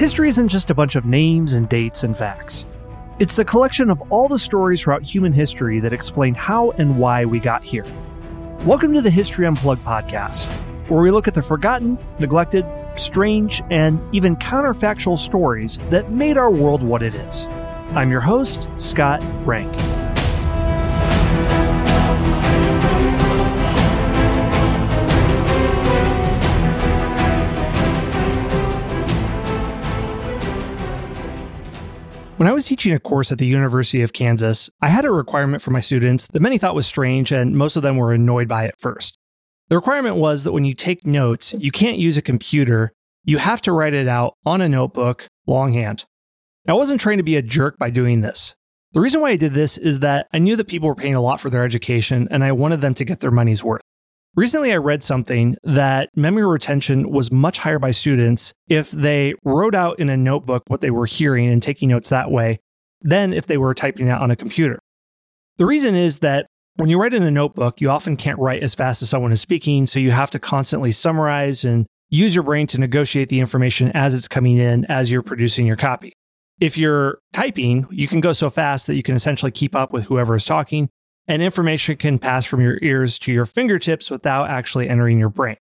History isn't just a bunch of names and dates and facts. It's the collection of all the stories throughout human history that explain how and why we got here. Welcome to the History Unplugged podcast, where we look at the forgotten, neglected, strange, and even counterfactual stories that made our world what it is. I'm your host, Scott Rank. When I was teaching a course at the University of Kansas, I had a requirement for my students that many thought was strange, and most of them were annoyed by it first. The requirement was that when you take notes, you can't use a computer. You have to write it out on a notebook, longhand. Now, I wasn't trying to be a jerk by doing this. The reason why I did this is that I knew that people were paying a lot for their education, and I wanted them to get their money's worth. Recently, I read something that memory retention was much higher by students if they wrote out in a notebook what they were hearing and taking notes that way than if they were typing it on a computer. The reason is that when you write in a notebook, you often can't write as fast as someone is speaking, so you have to constantly summarize and use your brain to negotiate the information as it's coming in as you're producing your copy. If you're typing, you can go so fast that you can essentially keep up with whoever is talking, and information can pass from your ears to your fingertips without actually entering your brain.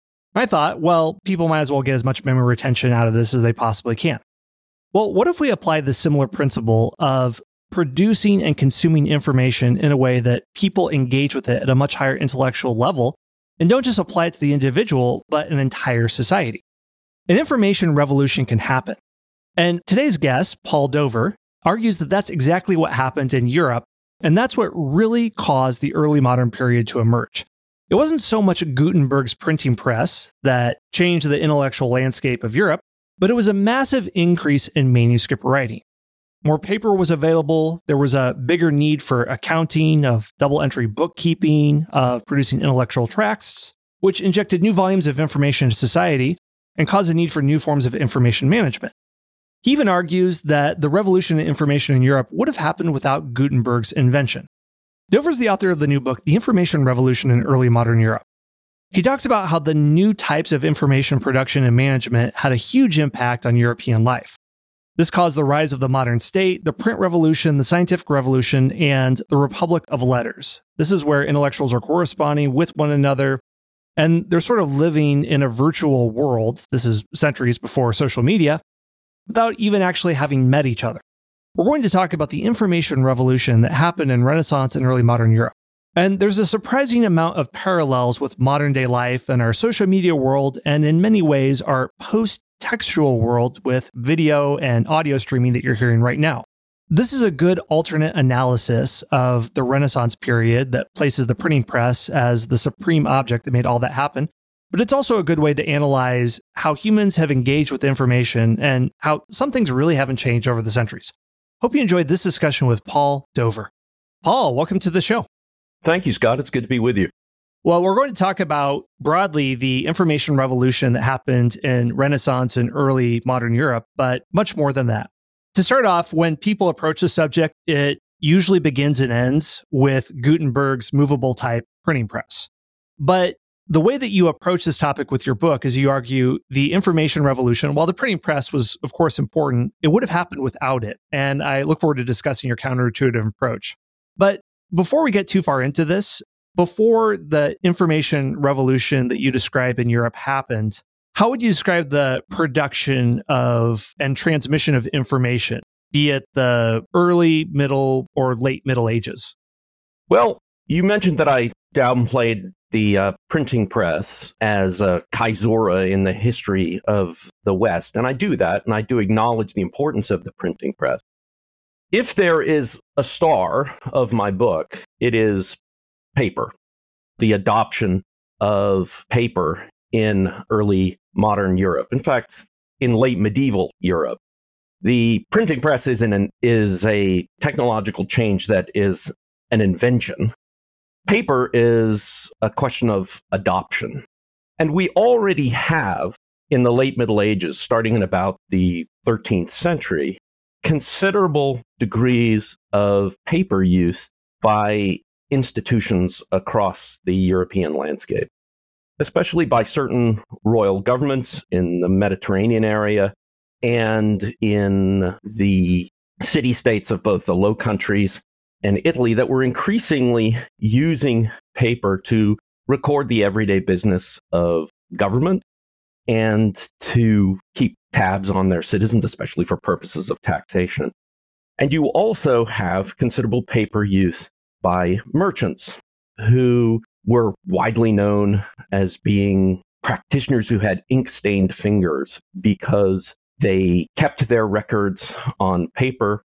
I thought, well, people might as well get as much memory retention out of this as they possibly can. Well, what if we applied the similar principle of producing and consuming information in a way that people engage with it at a much higher intellectual level and don't just apply it to the individual, but an entire society? An information revolution can happen. And today's guest, Paul Dover, argues that that's exactly what happened in Europe, and that's what really caused the early modern period to emerge. It wasn't so much Gutenberg's printing press that changed the intellectual landscape of Europe, but it was a massive increase in manuscript writing. More paper was available, there was a bigger need for accounting, of double-entry bookkeeping, of producing intellectual tracts, which injected new volumes of information into society and caused a need for new forms of information management. He even argues that the revolution in information in Europe would have happened without Gutenberg's invention. Dover is the author of the new book, The Information Revolution in Early Modern Europe. He talks about how the new types of information production and management had a huge impact on European life. This caused the rise of the modern state, the print revolution, the scientific revolution, and the Republic of Letters. This is where intellectuals are corresponding with one another, and they're sort of living in a virtual world. This is centuries before social media, without even actually having met each other. We're going to talk about the information revolution that happened in Renaissance and early modern Europe. And there's a surprising amount of parallels with modern day life and our social media world, and in many ways our post-textual world with video and audio streaming that you're hearing right now. This is a good alternate analysis of the Renaissance period that places the printing press as the supreme object that made all that happen. But it's also a good way to analyze how humans have engaged with information and how some things really haven't changed over the centuries. Hope you enjoyed this discussion with Paul Dover. Paul, welcome to the show. Thank you, Scott. It's good to be with you. Well, we're going to talk about broadly the information revolution that happened in Renaissance and early modern Europe, but much more than that. To start off, when people approach the subject, it usually begins and ends with Gutenberg's movable type printing press. But the way that you approach this topic with your book is you argue the information revolution, while the printing press was, of course, important, it would have happened without it. And I look forward to discussing your counterintuitive approach. But before we get too far into this, before the information revolution that you describe in Europe happened, how would you describe the production of and transmission of information, be it the early, middle, or late Middle Ages? Well, you mentioned that I downplayed the printing press as a caesura in the history of the West. And I do that, and I do acknowledge the importance of the printing press. If there is a star of my book, it is paper, the adoption of paper in early modern Europe. In fact, in late medieval Europe. The printing press is a technological change that is an invention. Paper is a question of adoption. And we already have, in the late Middle Ages, starting in about the 13th century, considerable degrees of paper use by institutions across the European landscape, especially by certain royal governments in the Mediterranean area and in the city-states of both the Low Countries and Italy that were increasingly using paper to record the everyday business of government and to keep tabs on their citizens, especially for purposes of taxation. And you also have considerable paper use by merchants who were widely known as being practitioners who had ink-stained fingers because they kept their records on paper,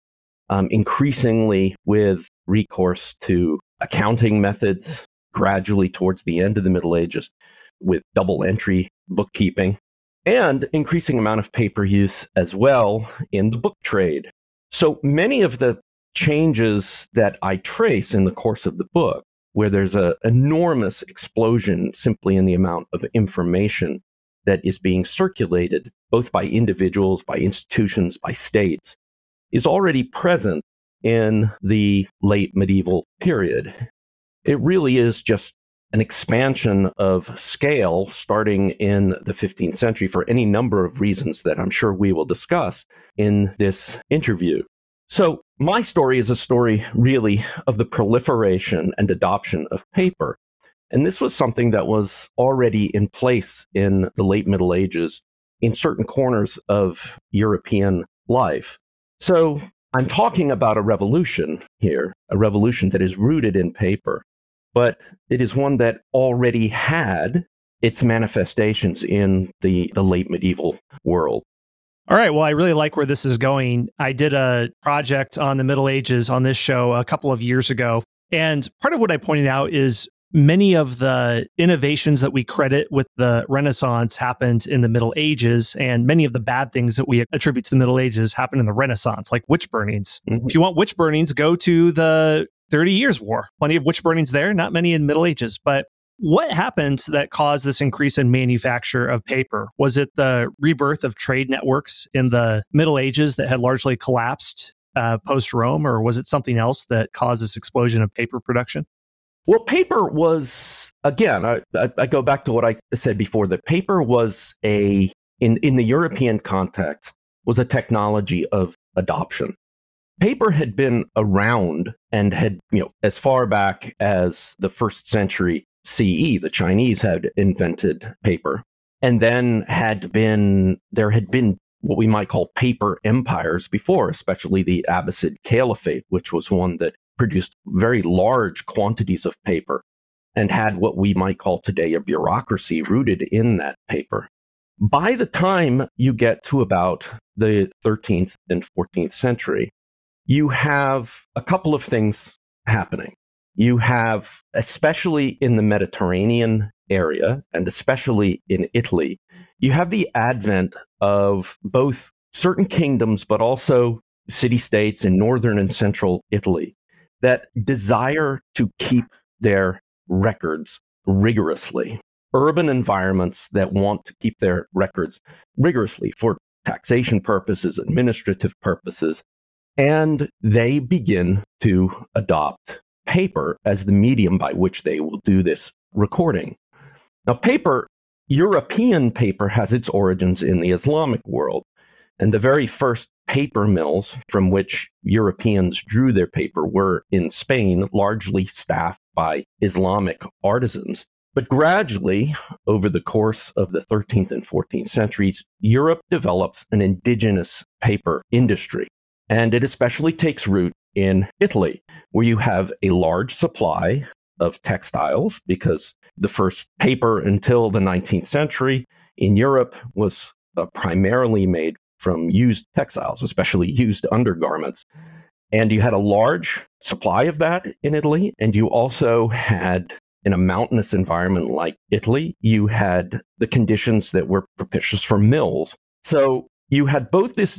increasingly with recourse to accounting methods gradually towards the end of the Middle Ages with double entry bookkeeping, and increasing amount of paper use as well in the book trade. So many of the changes that I trace in the course of the book, where there's an enormous explosion simply in the amount of information that is being circulated, both by individuals, by institutions, by states, is already present in the late medieval period. It really is just an expansion of scale starting in the 15th century for any number of reasons that I'm sure we will discuss in this interview. So my story is a story really of the proliferation and adoption of paper. And this was something that was already in place in the late Middle Ages in certain corners of European life. So I'm talking about a revolution here, a revolution that is rooted in paper, but it is one that already had its manifestations in the late medieval world. All right. Well, I really like where this is going. I did a project on the Middle Ages on this show a couple of years ago. And part of what I pointed out is many of the innovations that we credit with the Renaissance happened in the Middle Ages, and many of the bad things that we attribute to the Middle Ages happened in the Renaissance, like witch burnings. Mm-hmm. If you want witch burnings, go to the 30 Years' War. Plenty of witch burnings there, not many in Middle Ages. But what happened that caused this increase in manufacture of paper? Was it the rebirth of trade networks in the Middle Ages that had largely collapsed post-Rome, or was it something else that caused this explosion of paper production? Well, paper was, again, I go back to what I said before, that paper was in the European context, was a technology of adoption. Paper had been around and had, as far back as the 1st century CE, the Chinese had invented paper. And then there had been what we might call paper empires before, especially the Abbasid Caliphate, which was one that produced very large quantities of paper and had what we might call today a bureaucracy rooted in that paper. By the time you get to about the 13th and 14th century, you have a couple of things happening. You have, especially in the Mediterranean area, and especially in Italy, you have the advent of both certain kingdoms, but also city-states in northern and central Italy that desire to keep their records rigorously. Urban environments that want to keep their records rigorously for taxation purposes, administrative purposes, and they begin to adopt paper as the medium by which they will do this recording. Now, European paper has its origins in the Islamic world, and the very first paper mills from which Europeans drew their paper were in Spain, largely staffed by Islamic artisans. But gradually, over the course of the 13th and 14th centuries, Europe develops an indigenous paper industry. And it especially takes root in Italy, where you have a large supply of textiles, because the first paper until the 19th century in Europe was primarily made from used textiles, especially used undergarments. And you had a large supply of that in Italy, and you also had, in a mountainous environment like Italy, you had the conditions that were propitious for mills. So you had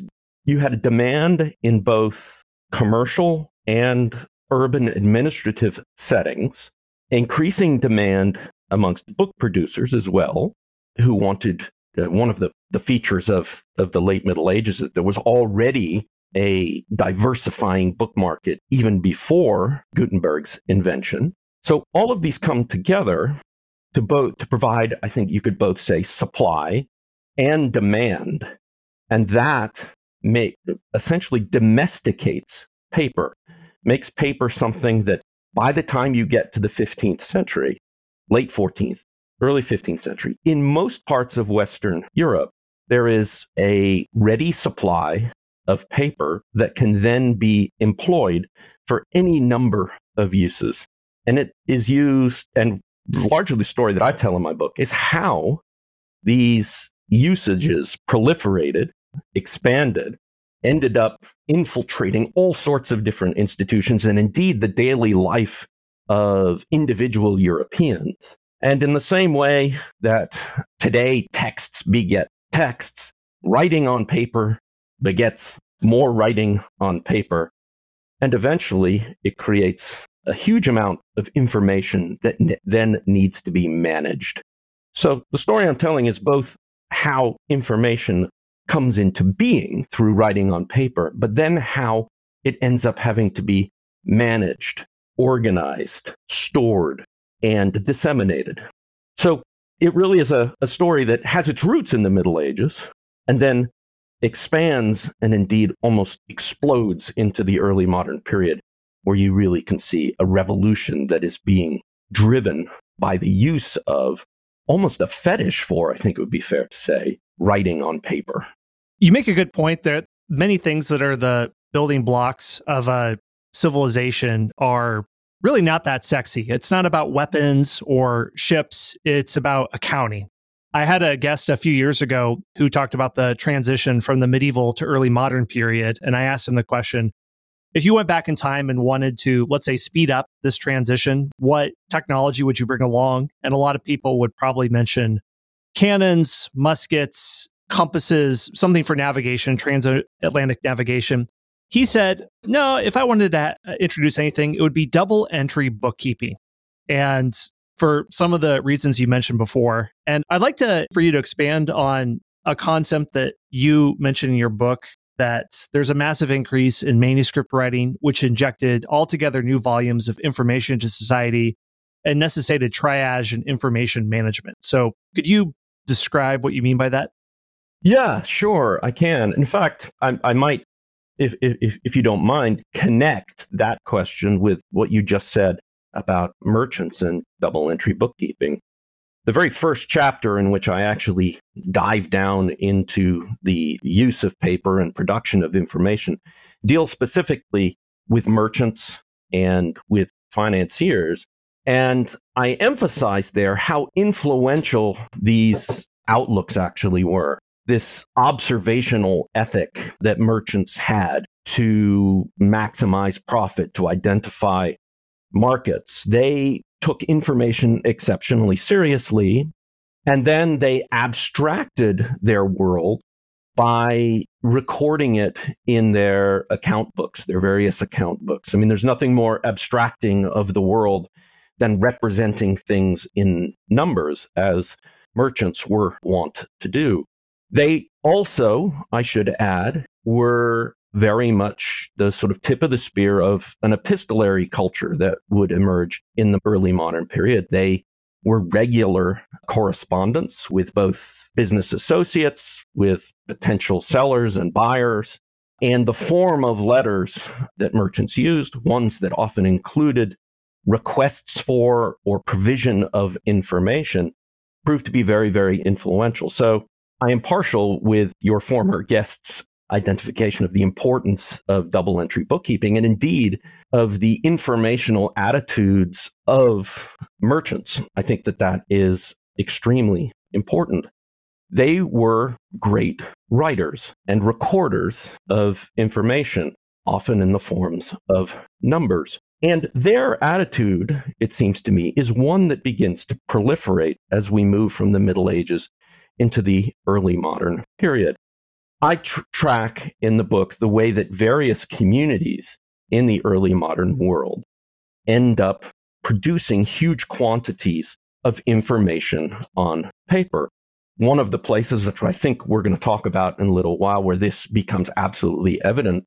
a demand in both commercial and urban administrative settings, increasing demand amongst book producers as well, who wanted one of the features of the late Middle Ages, that there was already a diversifying book market even before Gutenberg's invention. So all of these come together to provide, I think you could both say, supply and demand. And that essentially domesticates paper, makes paper something that by the time you get to the 15th century, late 14th, early 15th century, in most parts of Western Europe, there is a ready supply of paper that can then be employed for any number of uses. And it is used, and largely the story that I tell in my book is how these usages proliferated, expanded, ended up infiltrating all sorts of different institutions and indeed the daily life of individual Europeans. And in the same way that today texts beget texts, writing on paper begets more writing on paper. And eventually it creates a huge amount of information that then needs to be managed. So the story I'm telling is both how information comes into being through writing on paper, but then how it ends up having to be managed, organized, stored, and disseminated. So it really is a story that has its roots in the Middle Ages and then expands and indeed almost explodes into the early modern period, where you really can see a revolution that is being driven by the use of almost a fetish for, I think it would be fair to say, writing on paper. You make a good point there. Many things that are the building blocks of a civilization are really not that sexy. It's not about weapons or ships. It's about accounting. I had a guest a few years ago who talked about the transition from the medieval to early modern period. And I asked him the question, if you went back in time and wanted to, let's say, speed up this transition, what technology would you bring along? And a lot of people would probably mention cannons, muskets, compasses, something for navigation, transatlantic navigation. He said, no, if I wanted to introduce anything, it would be double entry bookkeeping. And for some of the reasons you mentioned before, and I'd like for you to expand on a concept that you mentioned in your book, that there's a massive increase in manuscript writing, which injected altogether new volumes of information into society and necessitated triage and information management. So could you describe what you mean by that? Yeah, sure, I can. In fact, I might, if you don't mind, connect that question with what you just said about merchants and double entry bookkeeping. The very first chapter in which I actually dive down into the use of paper and production of information deals specifically with merchants and with financiers. And I emphasize there how influential these outlooks actually were. This observational ethic that merchants had to maximize profit, to identify markets. They took information exceptionally seriously, and then they abstracted their world by recording it in their account books, their various account books. I mean, there's nothing more abstracting of the world than representing things in numbers, as merchants were wont to do. They also, I should add, were very much the sort of tip of the spear of an epistolary culture that would emerge in the early modern period. They were regular correspondents with both business associates, with potential sellers and buyers, and the form of letters that merchants used, ones that often included requests for or provision of information, proved to be very, very influential. So I am partial with your former guest's identification of the importance of double entry bookkeeping and indeed of the informational attitudes of merchants. I think that is extremely important. They were great writers and recorders of information, often in the forms of numbers. And their attitude, it seems to me, is one that begins to proliferate as we move from the Middle Ages into the early modern period. I track in the book the way that various communities in the early modern world end up producing huge quantities of information on paper. One of the places that I think we're going to talk about in a little while where this becomes absolutely evident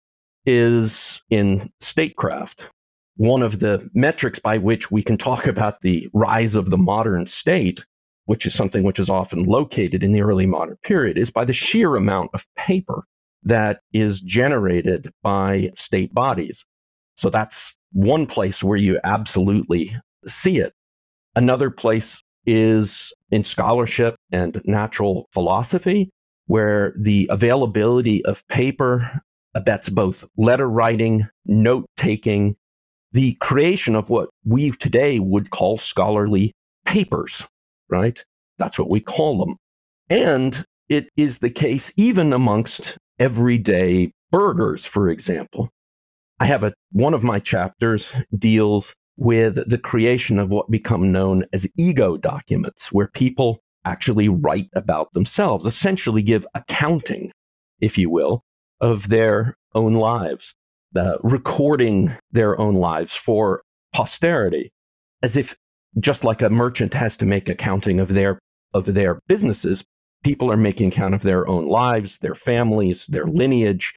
is in statecraft. One of the metrics by which we can talk about the rise of the modern state which is something which is often located in the early modern period, is by the sheer amount of paper that is generated by state bodies. So that's one place where you absolutely see it. Another place is in scholarship and natural philosophy, where the availability of paper abets both letter writing, note taking, the creation of what we today would call scholarly papers, right? That's what we call them. And it is the case even amongst everyday burghers, for example. I have one of my chapters deals with the creation of what become known as ego documents, where people actually write about themselves, essentially give accounting, if you will, of their own lives, recording their own lives for posterity, as if just like a merchant has to make accounting of their businesses, people are making account of their own lives, their families, their lineage.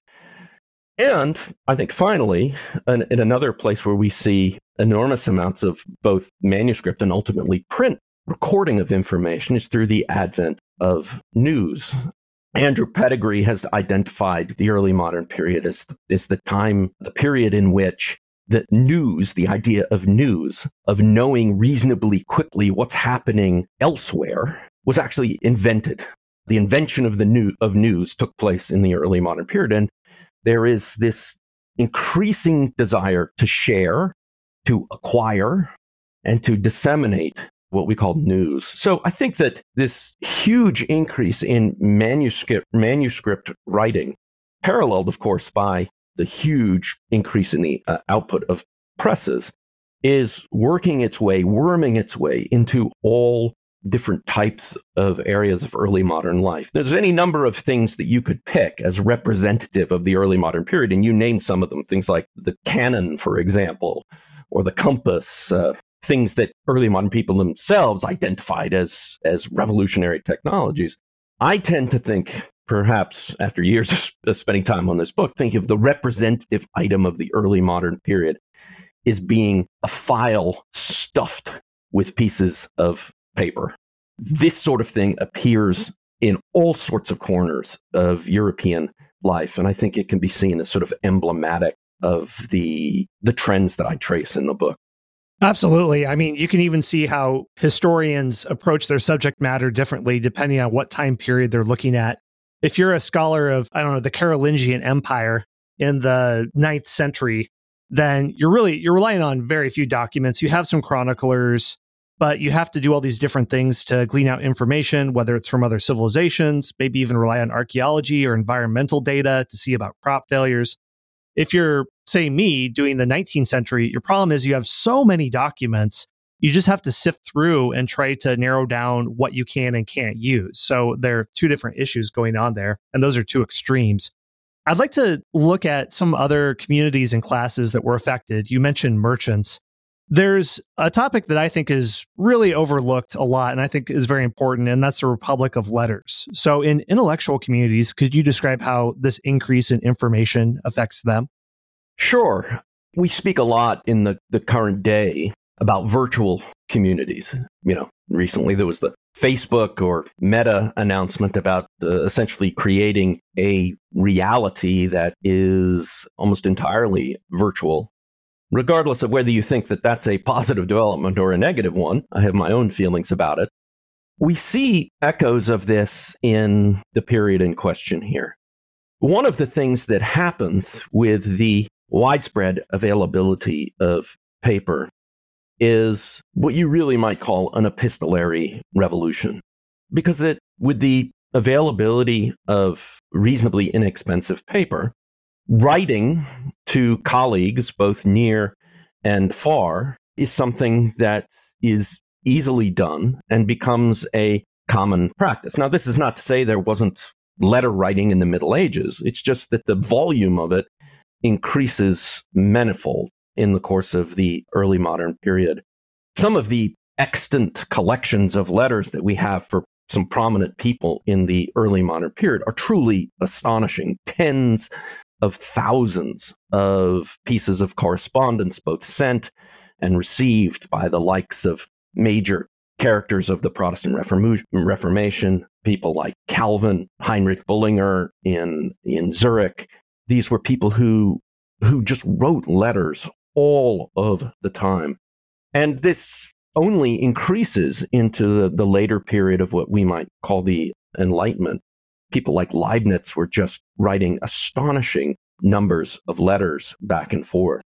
And I think finally, in another place where we see enormous amounts of both manuscript and ultimately print recording of information is through the advent of news. Andrew Pettigrew has identified the early modern period as the period in which the news, the idea of news, of knowing reasonably quickly what's happening elsewhere, was actually invented. The invention of news took place in the early modern period, and there is this increasing desire to share, to acquire, and to disseminate what we call news. So I think that this huge increase in manuscript writing, paralleled, of course, by the huge increase in the output of presses, is worming its way into all different types of areas of early modern life. There's any number of things that you could pick as representative of the early modern period, and you named some of them, things like the cannon, for example, or the compass, things that early modern people themselves identified as revolutionary technologies. I tend to think, perhaps after years of spending time on this book, think of the representative item of the early modern period as being a file stuffed with pieces of paper. This sort of thing appears in all sorts of corners of European life, and I think it can be seen as sort of emblematic of the trends that I trace in the book. Absolutely. I mean, you can even see how historians approach their subject matter differently depending on what time period they're looking at. If you're a scholar of, the Carolingian Empire in the 9th century, then you're relying on very few documents. You have some chroniclers, but you have to do all these different things to glean out information, whether it's from other civilizations, maybe even rely on archaeology or environmental data to see about crop failures. If you're, say, me doing the 19th century, your problem is you have so many documents, you just have to sift through and try to narrow down what you can and can't use. So there are two different issues going on there, and those are two extremes. I'd like to look at some other communities and classes that were affected. You mentioned merchants. There's a topic that I think is really overlooked a lot, and I think is very important, and that's the Republic of Letters. So in intellectual communities, could you describe how this increase in information affects them? Sure. We speak a lot in the current day about virtual communities. Recently there was the Facebook or Meta announcement about essentially creating a reality that is almost entirely virtual. Regardless of whether you think that that's a positive development or a negative one, I have my own feelings about it. We see echoes of this in the period in question here. One of the things that happens with the widespread availability of paper is what you really might call an epistolary revolution. Because with the availability of reasonably inexpensive paper, writing to colleagues, both near and far, is something that is easily done and becomes a common practice. Now, this is not to say there wasn't letter writing in the Middle Ages. It's just that the volume of it increases manifold in the course of the early modern period. Some of the extant collections of letters that we have for some prominent people in the early modern period are truly astonishing. Tens of thousands of pieces of correspondence, both sent and received by the likes of major characters of the Protestant Reformation, people like Calvin, Heinrich Bullinger in Zurich. These were people who just wrote letters all of the time. And this only increases into the later period of what we might call the Enlightenment. People like Leibniz were just writing astonishing numbers of letters back and forth.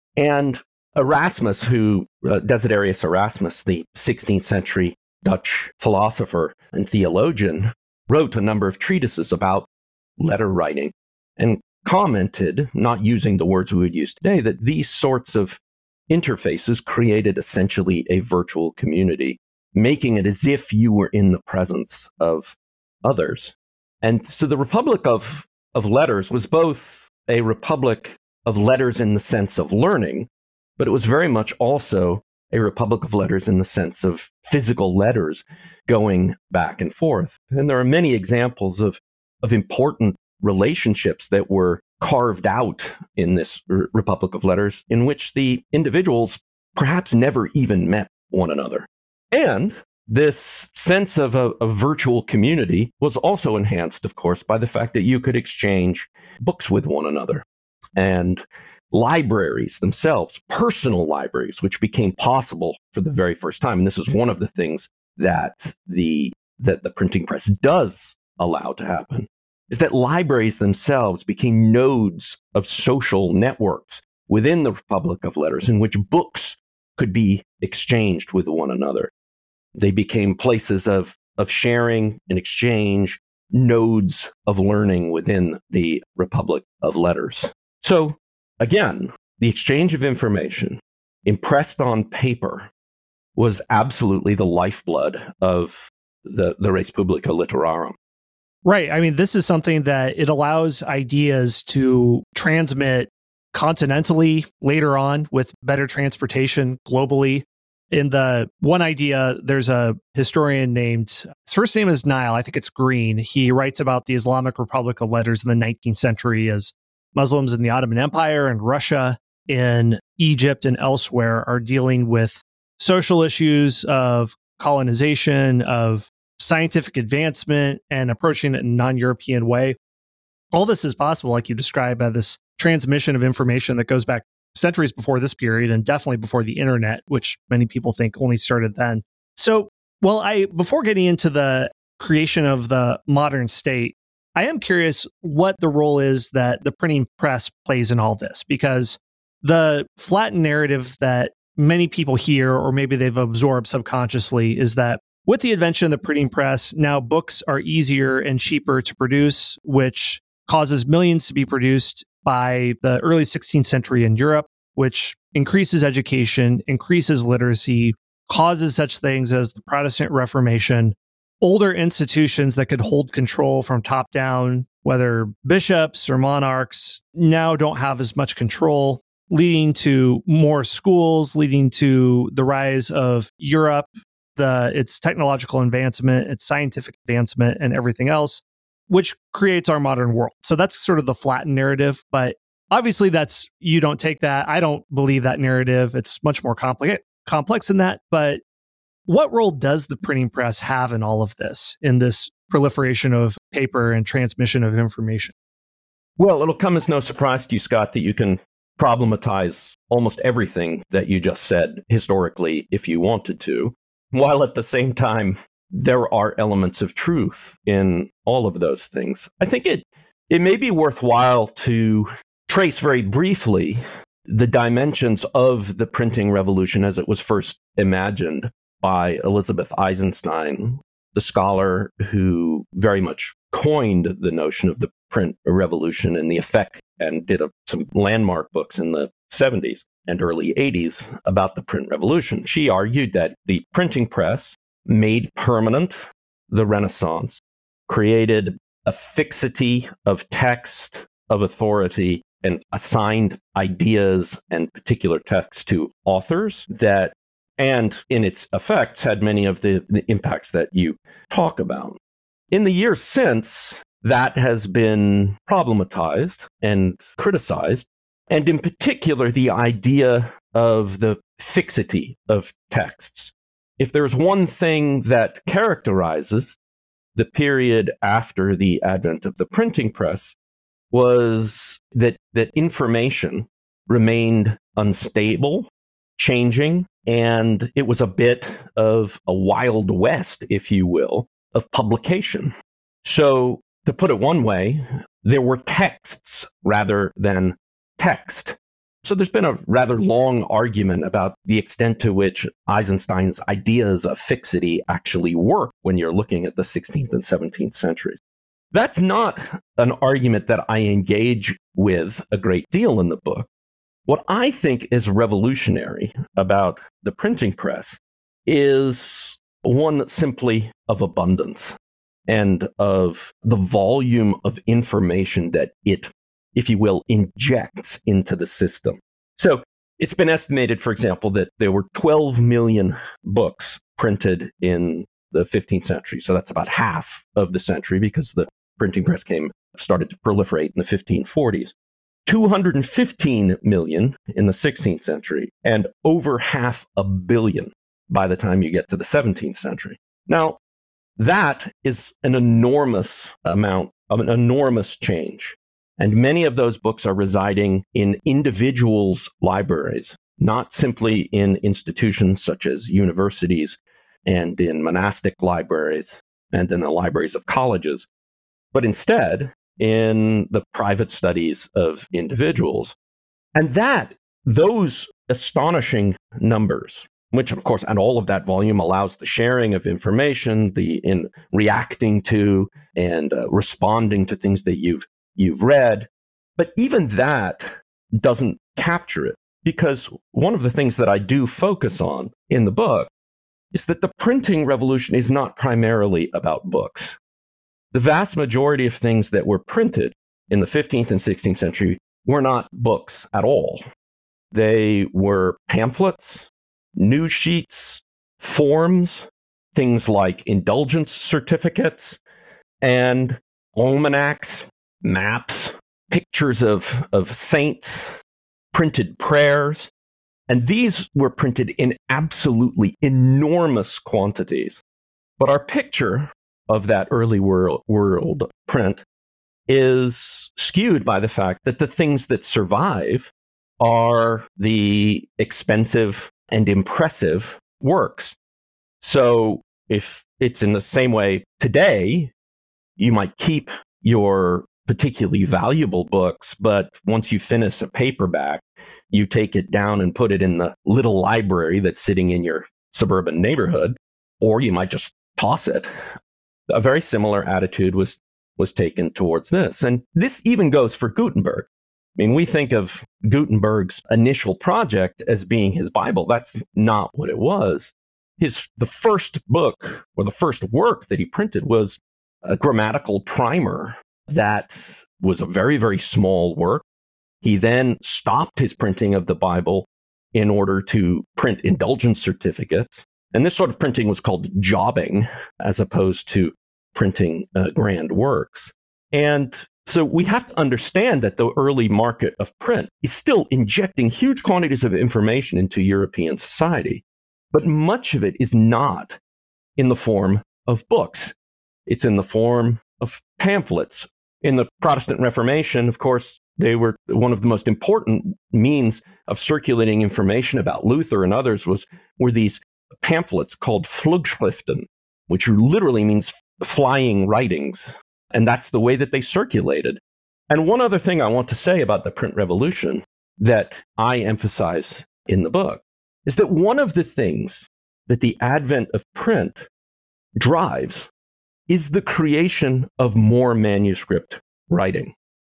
And Erasmus, Desiderius Erasmus, the 16th century Dutch philosopher and theologian, wrote a number of treatises about letter writing and commented, not using the words we would use today, that these sorts of interfaces created essentially a virtual community, making it as if you were in the presence of others. And so the Republic of Letters was both a republic of letters in the sense of learning, but it was very much also a republic of letters in the sense of physical letters going back and forth. And there are many examples of important relationships that were carved out in this republic of letters in which the individuals perhaps never even met one another. And this sense of a virtual community was also enhanced, of course, by the fact that you could exchange books with one another. And libraries themselves, personal libraries, which became possible for the very first time. And this is one of the things that the printing press does allow to happen, is that libraries themselves became nodes of social networks within the Republic of Letters in which books could be exchanged with one another. They became places of sharing and exchange, nodes of learning within the Republic of Letters. So, again, the exchange of information impressed on paper was absolutely the lifeblood of the Res Publica Literarum. Right. I mean, this is something that it allows ideas to transmit continentally later on with better transportation globally. In the one idea, there's a historian named, his first name is Niall, I think it's Green. He writes about the Islamic Republic of Letters in the 19th century as Muslims in the Ottoman Empire and Russia, in Egypt and elsewhere are dealing with social issues of colonization, of scientific advancement, and approaching it in a non-European way. All this is possible, like you described, by this transmission of information that goes back centuries before this period and definitely before the internet, which many people think only started then. So, before getting into the creation of the modern state, I am curious what the role is that the printing press plays in all this, because the flattened narrative that many people hear, or maybe they've absorbed subconsciously, is that with the invention of the printing press, now books are easier and cheaper to produce, which causes millions to be produced by the early 16th century in Europe, which increases education, increases literacy, causes such things as the Protestant Reformation. Older institutions that could hold control from top down, whether bishops or monarchs, now don't have as much control, leading to more schools, leading to the rise of Europe, its technological advancement, its scientific advancement, and everything else, which creates our modern world. So that's sort of the flattened narrative. But obviously, you don't take that. I don't believe that narrative. It's much more complex than that. But what role does the printing press have in all of this, in this proliferation of paper and transmission of information? Well, it'll come as no surprise to you, Scott, that you can problematize almost everything that you just said historically if you wanted to, while at the same time, there are elements of truth in all of those things. I think it may be worthwhile to trace very briefly the dimensions of the printing revolution as it was first imagined by Elizabeth Eisenstein, the scholar who very much coined the notion of the print revolution and the effect, and did some landmark books in the 70s and early 80s about the print revolution. She argued that the printing press made permanent the Renaissance, created a fixity of text, of authority, and assigned ideas and particular texts to authors that, and in its effects, had many of the impacts that you talk about. In the years since, that has been problematized and criticized, and in particular, the idea of the fixity of texts. if there's one thing that characterizes the period after the advent of the printing press, was that information remained unstable, changing, and it was a bit of a wild west, if you will, of publication. So, to put it one way, there were texts rather than text. So there's been a rather long argument about the extent to which Eisenstein's ideas of fixity actually work when you're looking at the 16th and 17th centuries. That's not an argument that I engage with a great deal in the book. What I think is revolutionary about the printing press is one simply of abundance and of the volume of information that it, if you will, injects into the system. So it's been estimated, for example, that there were 12 million books printed in the 15th century. So that's about half of the century because the printing press started to proliferate in the 1540s. 215 million in the 16th century, and over 500 million by the time you get to the 17th century. Now, that is an enormous amount of an enormous change. And many of those books are residing in individuals' libraries, not simply in institutions such as universities and in monastic libraries and in the libraries of colleges, but instead in the private studies of individuals. And those astonishing numbers, which of course, and all of that volume allows the sharing of information, in reacting to and responding to things that you've read. But even that doesn't capture it, because one of the things that I do focus on in the book is that the printing revolution is not primarily about books. The vast majority of things that were printed in the 15th and 16th century were not books at all. They were pamphlets, news sheets, forms, things like indulgence certificates, and almanacs, maps, pictures of saints, printed prayers. And these were printed in absolutely enormous quantities. But our picture of that early world print is skewed by the fact that the things that survive are the expensive and impressive works. So if it's in the same way today, you might keep your particularly valuable books, but once you finish a paperback, you take it down and put it in the little library that's sitting in your suburban neighborhood, or you might just toss it. A very similar attitude was taken towards this. And this even goes for Gutenberg. I mean, we think of Gutenberg's initial project as being his Bible. That's not what it was. The first book, or the first work that he printed, was a grammatical primer that was a very, very small work. He then stopped his printing of the Bible in order to print indulgence certificates. And this sort of printing was called jobbing, as opposed to printing grand works. And so we have to understand that the early market of print is still injecting huge quantities of information into European society. But much of it is not in the form of books. It's in the form of pamphlets. In the Protestant Reformation, of course, they were one of the most important means of circulating information about Luther and others were these pamphlets called Flugschriften, which literally means flying writings. And that's the way that they circulated. And one other thing I want to say about the print revolution that I emphasize in the book is that one of the things that the advent of print drives is the creation of more manuscript writing,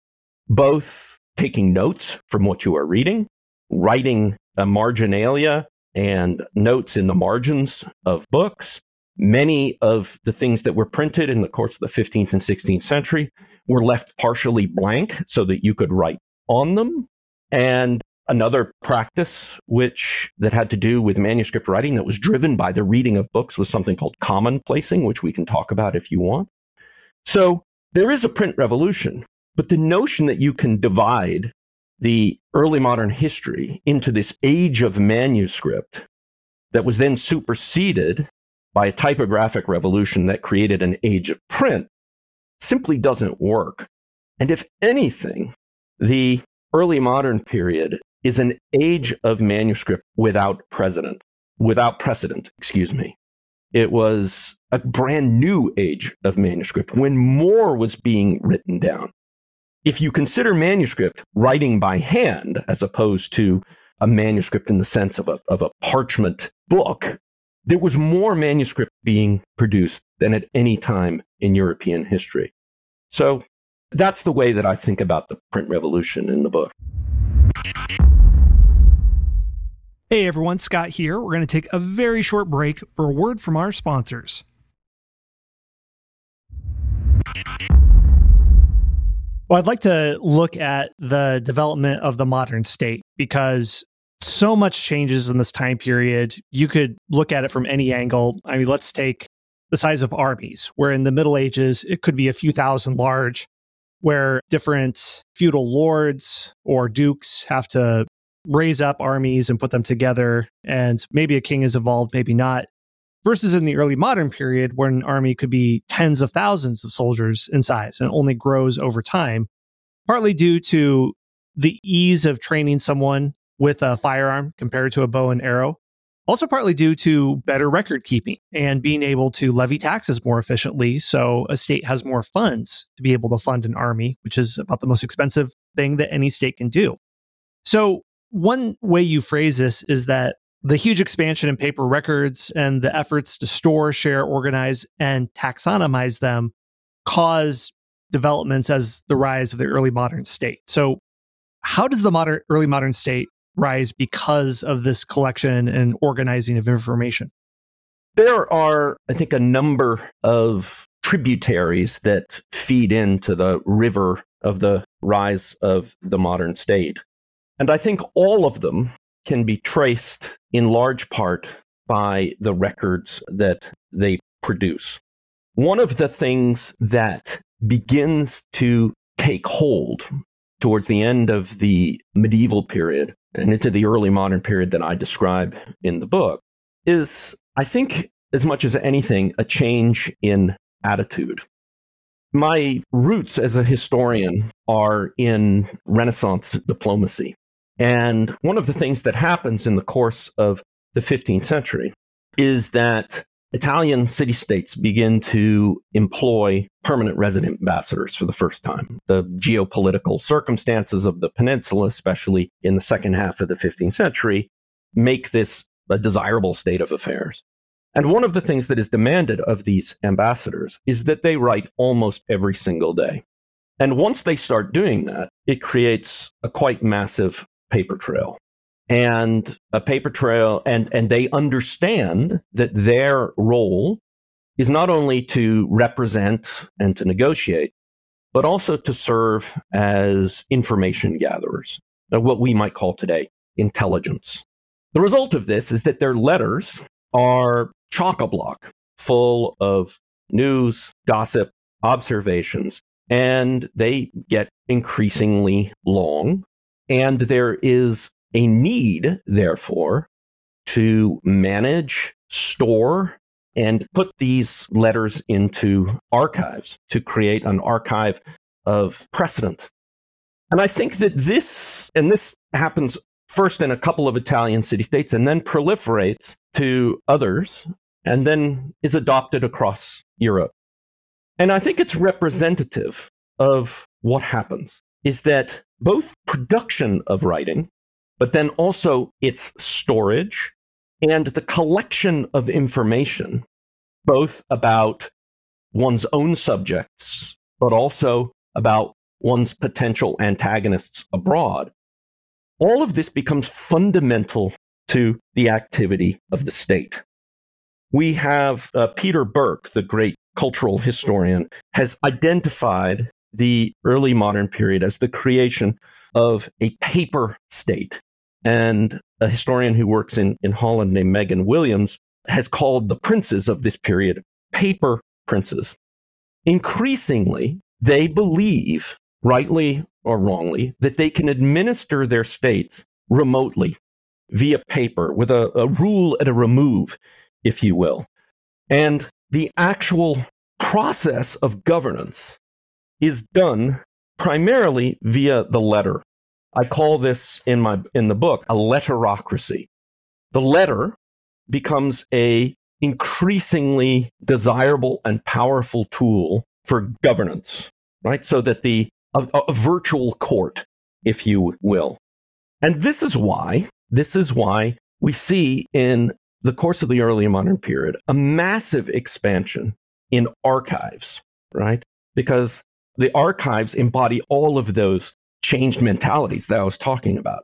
both taking notes from what you are reading, writing a marginalia and notes in the margins of books. Many of the things that were printed in the course of the 15th and 16th century were left partially blank so that you could write on them. And another practice that had to do with manuscript writing that was driven by the reading of books was something called commonplacing, which we can talk about if you want. So there is a print revolution, but the notion that you can divide the early modern history into this age of manuscript that was then superseded by a typographic revolution that created an age of print simply doesn't work. And if anything, the early modern period is an age of manuscript without precedent. It was a brand new age of manuscript when more was being written down. If you consider manuscript writing by hand as opposed to a manuscript in the sense of a parchment book, there was more manuscript being produced than at any time in European history. So that's the way that I think about the print revolution in the book. Hey everyone, Scott here. We're going to take a very short break for a word from our sponsors. Well, I'd like to look at the development of the modern state because so much changes in this time period. You could look at it from any angle. I mean, let's take the size of armies, where in the Middle Ages, it could be a few thousand large, where different feudal lords or dukes have to raise up armies and put them together, and maybe a king is involved, maybe not, versus in the early modern period where an army could be tens of thousands of soldiers in size and only grows over time, partly due to the ease of training someone with a firearm compared to a bow and arrow, also partly due to better record keeping and being able to levy taxes more efficiently, so a state has more funds to be able to fund an army, which is about the most expensive thing that any state can do. So one way you phrase this is that the huge expansion in paper records and the efforts to store, share, organize, and taxonomize them cause developments as the rise of the early modern state. So how does the early modern state rise because of this collection and organizing of information? There are, I think, a number of tributaries that feed into the river of the rise of the modern state. And I think all of them can be traced in large part by the records that they produce. One of the things that begins to take hold towards the end of the medieval period and into the early modern period that I describe in the book is, I think, as much as anything, a change in attitude. My roots as a historian are in Renaissance diplomacy. And one of the things that happens in the course of the 15th century is that Italian city-states begin to employ permanent resident ambassadors for the first time. The geopolitical circumstances of the peninsula, especially in the second half of the 15th century, make this a desirable state of affairs. And one of the things that is demanded of these ambassadors is that they write almost every single day. And once they start doing that, it creates a quite massive paper trail. And a paper trail, and they understand that their role is not only to represent and to negotiate, but also to serve as information gatherers, what we might call today intelligence. The result of this is that their letters are chock-a-block, full of news, gossip, observations, and they get increasingly long. And there is a need, therefore, to manage, store, and put these letters into archives to create an archive of precedent. And I think that this happens first in a couple of Italian city-states and then proliferates to others and then is adopted across Europe. And I think it's representative of what happens, is that both production of writing, but then also its storage and the collection of information, both about one's own subjects, but also about one's potential antagonists abroad. All of this becomes fundamental to the activity of the state. We have Peter Burke, the great cultural historian, has identified the early modern period as the creation of a paper state. And a historian who works in Holland named Megan Williams has called the princes of this period paper princes. Increasingly, they believe, rightly or wrongly, that they can administer their states remotely. via paper with a rule and a remove, if you will. And the actual process of governance is done primarily via the letter. I call this in the book a letterocracy. The letter becomes a increasingly desirable and powerful tool for governance, right? So that a virtual court, if you will. And this is why we see in the course of the early modern period a massive expansion in archives, right? Because the archives embody all of those changed mentalities that I was talking about.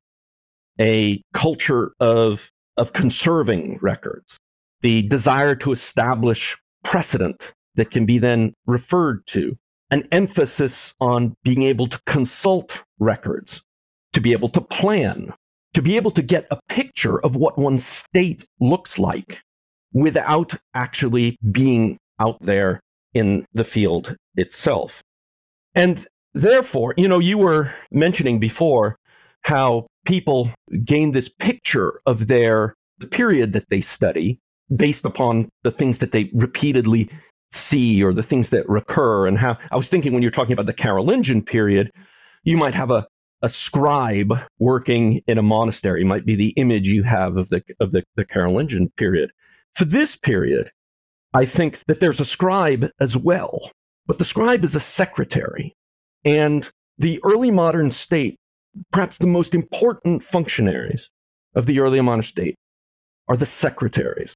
A culture of conserving records, the desire to establish precedent that can be then referred to, an emphasis on being able to consult records, to be able to plan, to be able to get a picture of what one's state looks like without actually being out there in the field itself. And therefore, you were mentioning before how people gain this picture of the period that they study based upon the things that they repeatedly see or the things that recur. And how I was thinking when you're talking about the Carolingian period, you might have a scribe working in a monastery, might be the image you have of the Carolingian period. For this period, I think that there's a scribe as well, but the scribe is a secretary. And the early modern state, perhaps the most important functionaries of the early modern state, are the secretaries.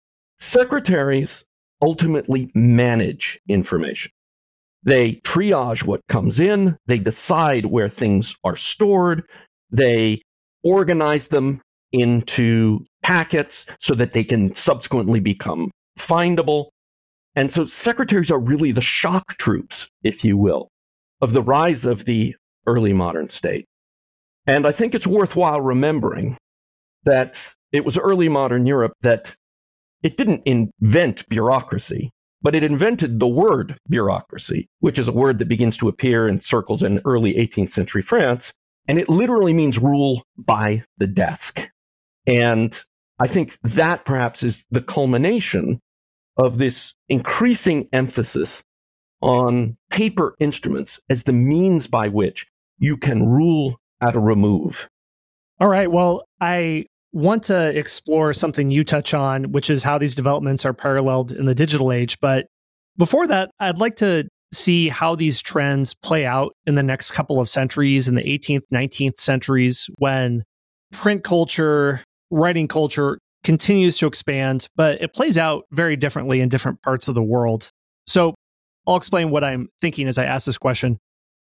Secretaries ultimately manage information. They triage what comes in, they decide where things are stored, they organize them into packets so that they can subsequently become findable. And so secretaries are really the shock troops, if you will, of the rise of the early modern state. And I think it's worthwhile remembering that it was early modern Europe that it didn't invent bureaucracy, but it invented the word bureaucracy, which is a word that begins to appear in circles in early 18th century France. And it literally means rule by the desk. And I think that perhaps is the culmination of this increasing emphasis on paper instruments as the means by which you can rule at a remove. All right. Well, I want to explore something you touch on, which is how these developments are paralleled in the digital age. But before that, I'd like to see how these trends play out in the next couple of centuries, in the 18th, 19th centuries, when print culture, writing culture continues to expand, but it plays out very differently in different parts of the world. So I'll explain what I'm thinking as I ask this question.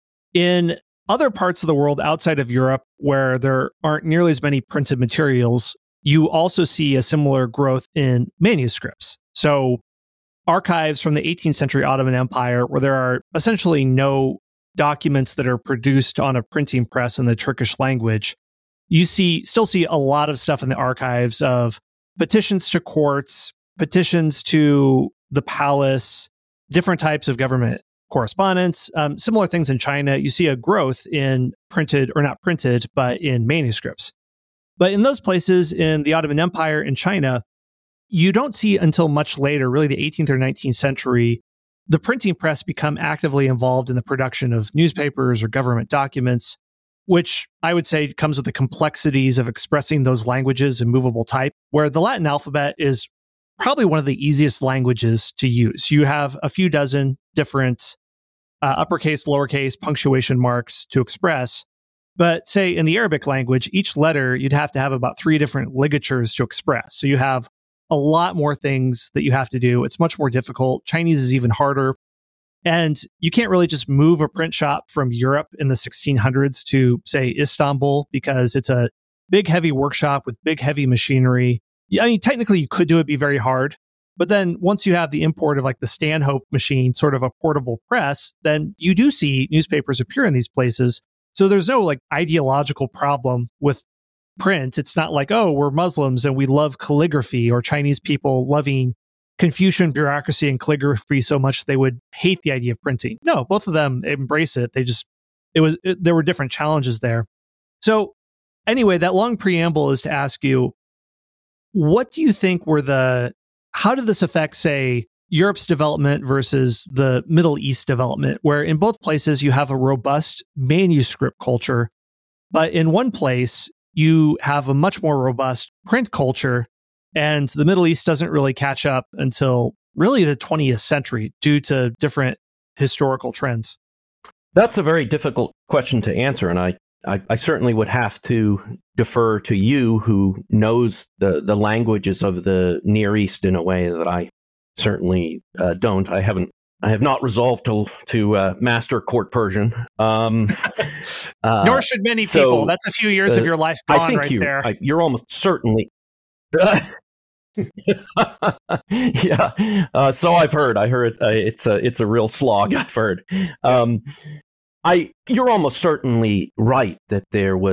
In other parts of the world outside of Europe, where there aren't nearly as many printed materials, you also see a similar growth in manuscripts. So archives from the 18th century Ottoman Empire, where there are essentially no documents that are produced on a printing press in the Turkish language, you still see a lot of stuff in the archives of petitions to courts, petitions to the palace, different types of government correspondence, similar things in China. You see a growth in printed, or not printed, but in manuscripts. But in those places in the Ottoman Empire in China, you don't see until much later, really the 18th or 19th century, the printing press become actively involved in the production of newspapers or government documents, which I would say comes with the complexities of expressing those languages in movable type, where the Latin alphabet is probably one of the easiest languages to use. You have a few dozen different uppercase, lowercase, punctuation marks to express. But say in the Arabic language, each letter, you'd have to have about 3 different ligatures to express. So you have a lot more things that you have to do. It's much more difficult. Chinese is even harder. And you can't really just move a print shop from Europe in the 1600s to, say, Istanbul, because it's a big, heavy workshop with big, heavy machinery. I mean, technically you could do it, be very hard. But then once you have the import of like the Stanhope machine, sort of a portable press, then you do see newspapers appear in these places. So there's no like ideological problem with print. It's not like, oh, we're Muslims and we love calligraphy, or Chinese people loving Confucian bureaucracy and calligraphy so much they would hate the idea of printing. No, both of them embrace it. There were different challenges there. So Anyway, that long preamble is to ask you, what do you think how did this affect, say, Europe's development versus the Middle East development, where in both places you have a robust manuscript culture, but in one place you have a much more robust print culture, and the Middle East doesn't really catch up until really the 20th century due to different historical trends? That's a very difficult question to answer, and I certainly would have to defer to you, who knows the languages of the Near East in a way that I certainly don't. I have not resolved to master Court Persian. Nor should many people. That's a few years of your life gone. I think there. You're almost certainly. Yeah. So I've heard. I heard it's a real slog. I've heard. You're almost certainly right that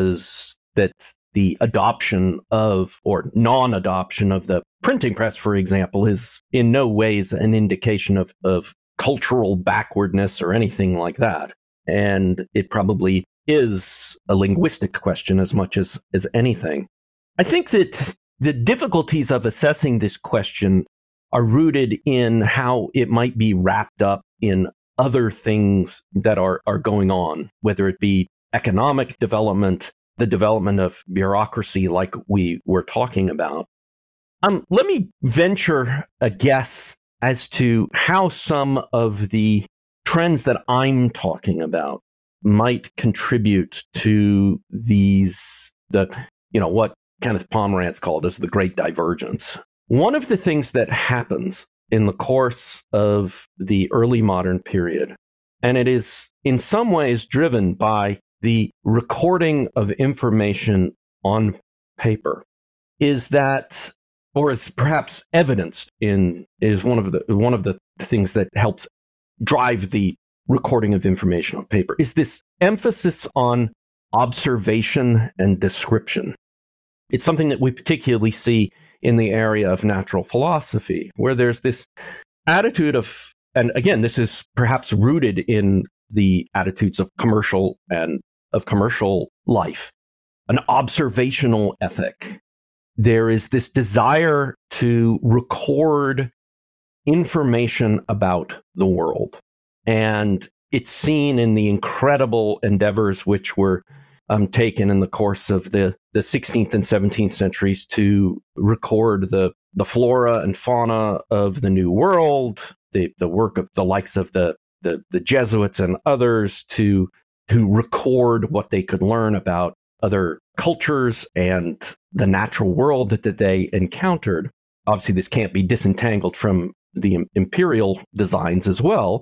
the adoption of, or non-adoption of, the printing press, for example, is in no ways an indication of cultural backwardness or anything like that. And it probably is a linguistic question as much as anything. I think that the difficulties of assessing this question are rooted in how it might be wrapped up in other things that are going on, whether it be economic development, the development of bureaucracy like we were talking about. Let me venture a guess as to how some of the trends that I'm talking about might contribute to what Kenneth Pomerantz called as the Great Divergence. One of the things that happens in the course of the early modern period, and it is in some ways driven by the recording of information on paper, is that, or is perhaps evidenced is one of the things that helps drive the recording of information on paper, is this emphasis on observation and description. It's something that we particularly see in the area of natural philosophy, where there's this attitude of, and again, this is perhaps rooted in the attitudes of commercial life, an observational ethic. There is this desire to record information about the world. And it's seen in the incredible endeavors which were taken in the course of the 16th and 17th centuries to record the flora and fauna of the New World, the work of the likes of the Jesuits and others to record what they could learn about other cultures and the natural world that they encountered. Obviously, this can't be disentangled from the imperial designs as well.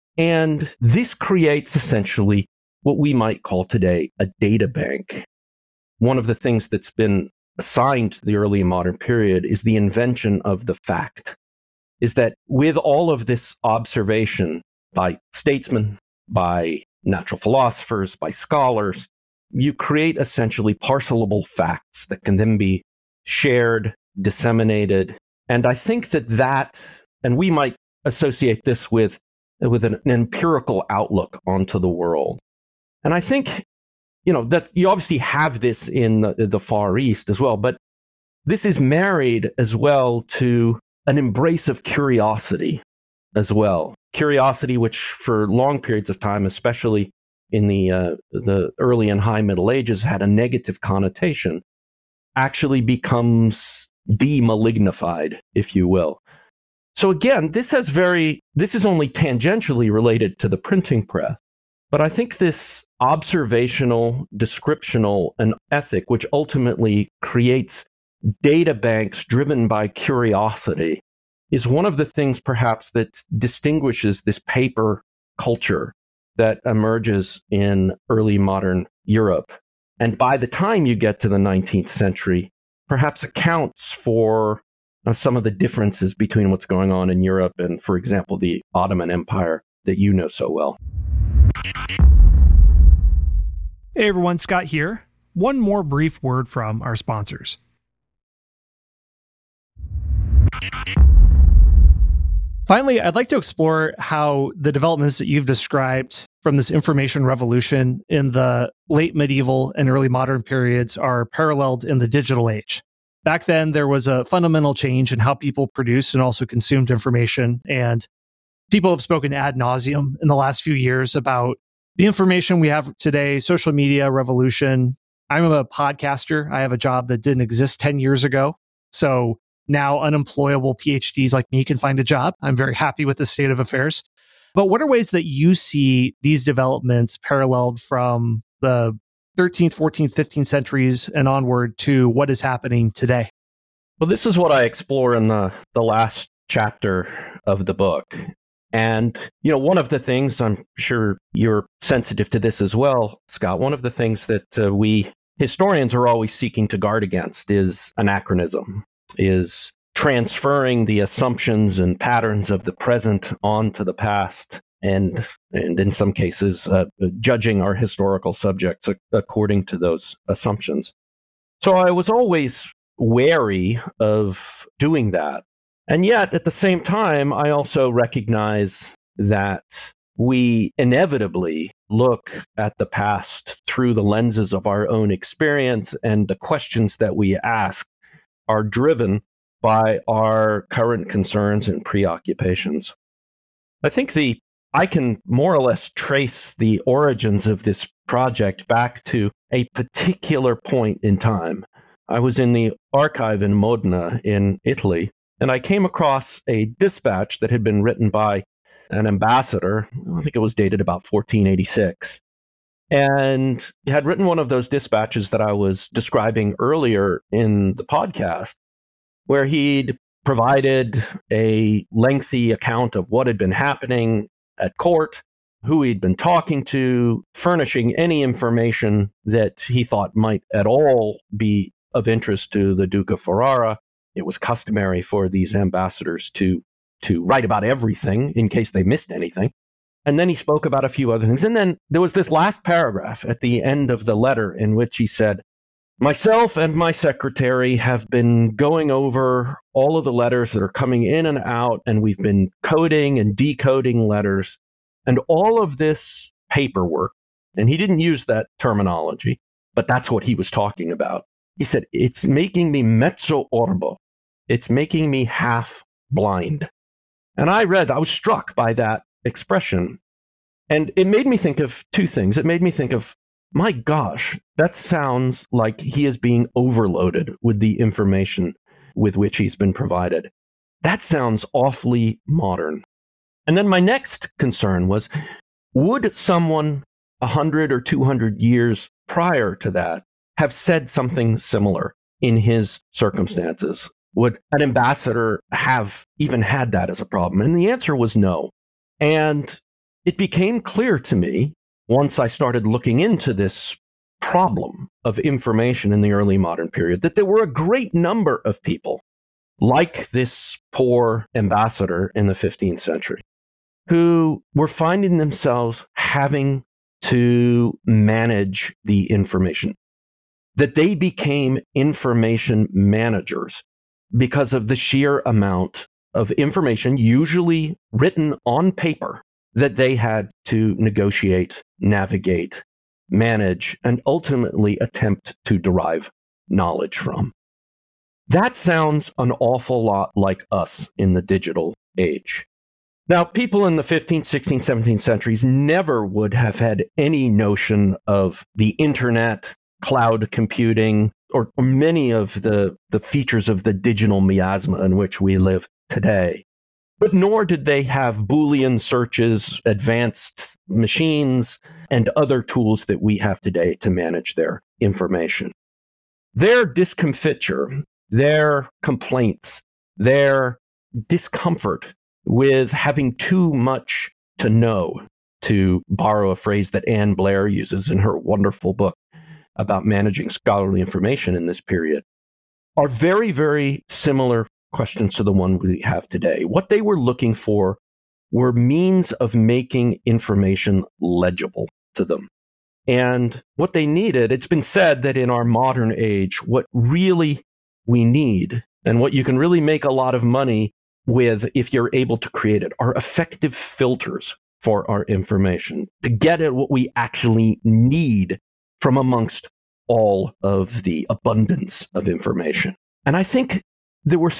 And this creates essentially what we might call today a data bank. One of the things that's been assigned to the early modern period is the invention of the fact, is that with all of this observation by statesmen, by natural philosophers, by scholars, you create essentially parcelable facts that can then be shared, disseminated. And I think that, and we might associate this with an empirical outlook onto the world. And I think, that you obviously have this in the Far East as well, but this is married as well to an embrace of curiosity as well. Curiosity, which for long periods of time, especially in the early and high Middle Ages, had a negative connotation, actually becomes demalignified, if you will. So again, this is only tangentially related to the printing press. But I think this observational, descriptional, and ethic, which ultimately creates data banks driven by curiosity, is one of the things perhaps that distinguishes this paper culture that emerges in early modern Europe. And by the time you get to the 19th century, perhaps accounts for some of the differences between what's going on in Europe and, for example, the Ottoman Empire that you know so well. Hey everyone, Scott here. One more brief word from our sponsors. Finally, I'd like to explore how the developments that you've described from this information revolution in the late medieval and early modern periods are paralleled in the digital age. Back then, there was a fundamental change in how people produced and also consumed information. And people have spoken ad nauseum in the last few years about the information we have today, social media revolution. I'm a podcaster. I have a job that didn't exist 10 years ago. So now unemployable PhDs like me can find a job. I'm very happy with the state of affairs. But what are ways that you see these developments paralleled from the 13th, 14th, 15th centuries and onward to what is happening today? Well, this is what I explore in the last chapter of the book. And, one of the things, I'm sure you're sensitive to this as well, Scott, one of the things that we historians are always seeking to guard against is anachronism, is transferring the assumptions and patterns of the present onto the past, and in some cases, judging our historical subjects according to those assumptions. So I was always wary of doing that. And yet, at the same time, I also recognize that we inevitably look at the past through the lenses of our own experience, and the questions that we ask are driven by our current concerns and preoccupations. I think I can more or less trace the origins of this project back to a particular point in time. I was in the archive in Modena in Italy, and I came across a dispatch that had been written by an ambassador. I think it was dated about 1486. And he had written one of those dispatches that I was describing earlier in the podcast, where he'd provided a lengthy account of what had been happening at court, who he'd been talking to, furnishing any information that he thought might at all be of interest to the Duke of Ferrara. It was customary for these ambassadors to write about everything in case they missed anything. And then he spoke about a few other things. And then there was this last paragraph at the end of the letter in which he said, "Myself and my secretary have been going over all of the letters that are coming in and out, and we've been coding and decoding letters. And all of this paperwork," and he didn't use that terminology, but that's what he was talking about. He said, "It's making me mezzo orbo. It's making me half blind." And I was struck by that expression. And it made me think of two things. It made me think of, my gosh, that sounds like he is being overloaded with the information with which he's been provided. That sounds awfully modern. And then my next concern was, would someone 100 or 200 years prior to that have said something similar in his circumstances? Would an ambassador have even had that as a problem? And the answer was no. And it became clear to me, once I started looking into this problem of information in the early modern period, that there were a great number of people, like this poor ambassador in the 15th century, who were finding themselves having to manage the information, that they became information managers because of the sheer amount of information, usually written on paper, that they had to negotiate, navigate, manage, and ultimately attempt to derive knowledge from. That sounds an awful lot like us in the digital age. Now, people in the 15th, 16th, 17th centuries never would have had any notion of the internet, cloud computing, or many of the features of the digital miasma in which we live today. But nor did they have Boolean searches, advanced machines, and other tools that we have today to manage their information. Their discomfiture, their complaints, their discomfort with having too much to know, to borrow a phrase that Anne Blair uses in her wonderful book about managing scholarly information in this period, are very, very similar questions to the one we have today. What they were looking for were means of making information legible to them. And what they needed, it's been said that in our modern age, what really we need and what you can really make a lot of money with, if you're able to create it, are effective filters for our information to get at what we actually need from amongst all of the abundance of information. And I think there was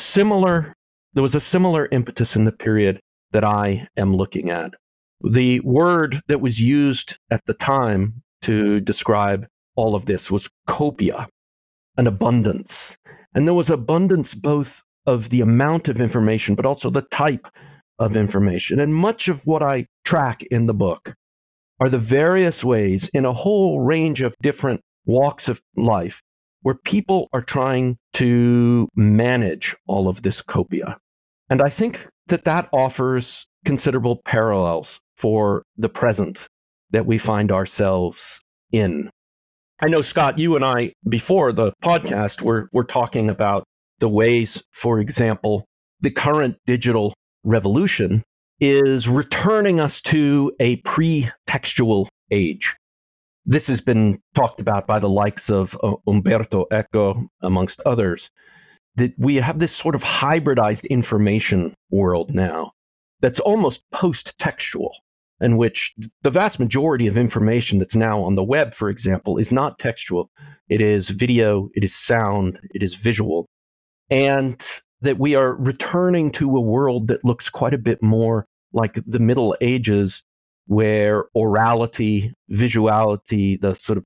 a similar impetus in the period that I am looking at. The word that was used at the time to describe all of this was copia, an abundance. And there was abundance both of the amount of information, but also the type of information. And much of what I track in the book are the various ways in a whole range of different walks of life where people are trying to manage all of this copia. And I think that offers considerable parallels for the present that we find ourselves in. I know, Scott, you and I, before the podcast, we're talking about the ways, for example, the current digital revolution is returning us to a pre-textual age. This has been talked about by the likes of Umberto Eco, amongst others, that we have this sort of hybridized information world now that's almost post-textual, in which the vast majority of information that's now on the web, for example, is not textual. It is video, it is sound, it is visual. And that we are returning to a world that looks quite a bit more like the Middle Ages, where orality, visuality, the sort of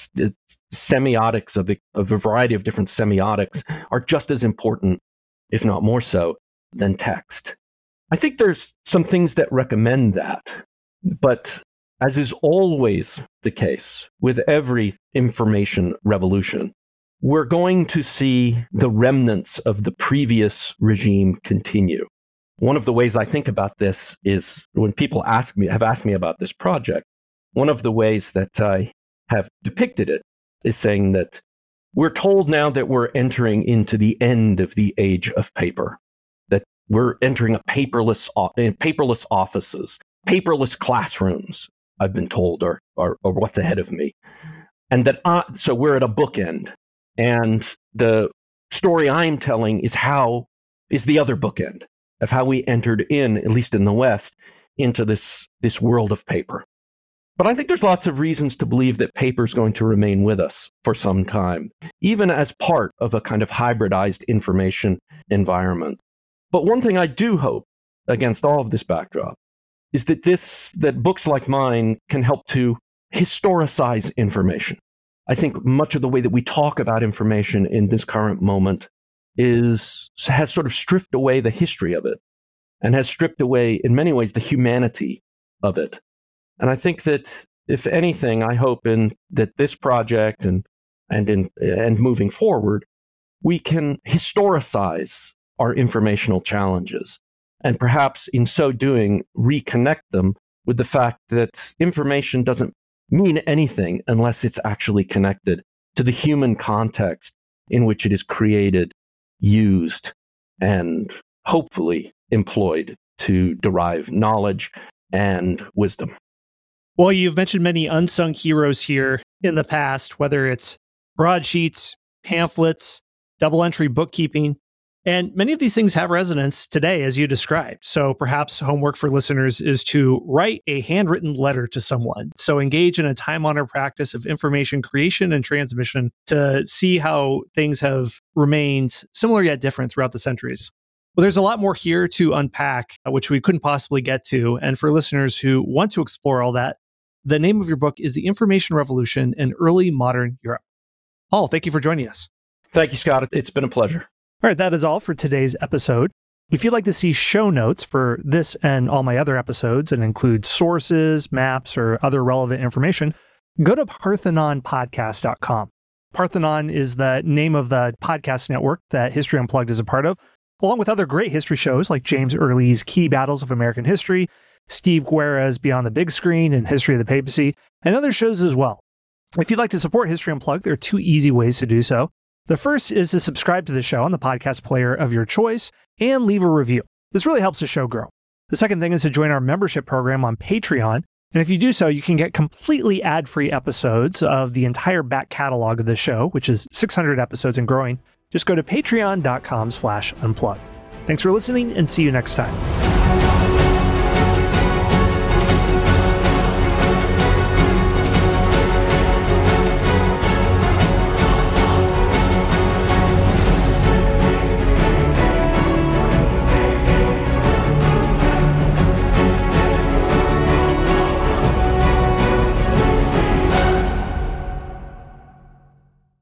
semiotics of a variety of different semiotics are just as important, if not more so, than text. I think there's some things that recommend that, but as is always the case with every information revolution, we're going to see the remnants of the previous regime continue. One of the ways I think about this is when people have asked me about this project, one of the ways that I have depicted it is saying that we're told now that we're entering into the end of the age of paper, that we're entering paperless offices, paperless classrooms, I've been told, are what's ahead of me. And that so we're at a bookend. And the story I'm telling is the other bookend of how we entered in, at least in the West, into this world of paper. But I think there's lots of reasons to believe that paper is going to remain with us for some time, even as part of a kind of hybridized information environment. But one thing I do hope, against all of this backdrop, is that books like mine can help to historicize information. I think much of the way that we talk about information in this current moment has sort of stripped away the history of it and has stripped away, in many ways, the humanity of it. And I think that, if anything, I hope that this project and moving forward, we can historicize our informational challenges, and perhaps in so doing, reconnect them with the fact that information doesn't mean anything unless it's actually connected to the human context in which it is created, used, and hopefully employed to derive knowledge and wisdom. Well, you've mentioned many unsung heroes here in the past, whether it's broadsheets, pamphlets, double-entry bookkeeping, and many of these things have resonance today, as you described. So perhaps homework for listeners is to write a handwritten letter to someone. So engage in a time-honored practice of information creation and transmission to see how things have remained similar yet different throughout the centuries. Well, there's a lot more here to unpack, which we couldn't possibly get to. And for listeners who want to explore all that, the name of your book is The Information Revolution in Early Modern Europe. Paul, thank you for joining us. Thank you, Scott. It's been a pleasure. All right, that is all for today's episode. If you'd like to see show notes for this and all my other episodes and include sources, maps, or other relevant information, go to parthenonpodcast.com. Parthenon is the name of the podcast network that History Unplugged is a part of, along with other great history shows like James Early's Key Battles of American History, Steve Guerra's Beyond the Big Screen and History of the Papacy, and other shows as well. If you'd like to support History Unplugged, there are two easy ways to do so. The first is to subscribe to the show on the podcast player of your choice and leave a review. This really helps the show grow. The second thing is to join our membership program on Patreon. And if you do so, you can get completely ad-free episodes of the entire back catalog of the show, which is 600 episodes and growing. Just go to patreon.com/unplugged. Thanks for listening, and see you next time.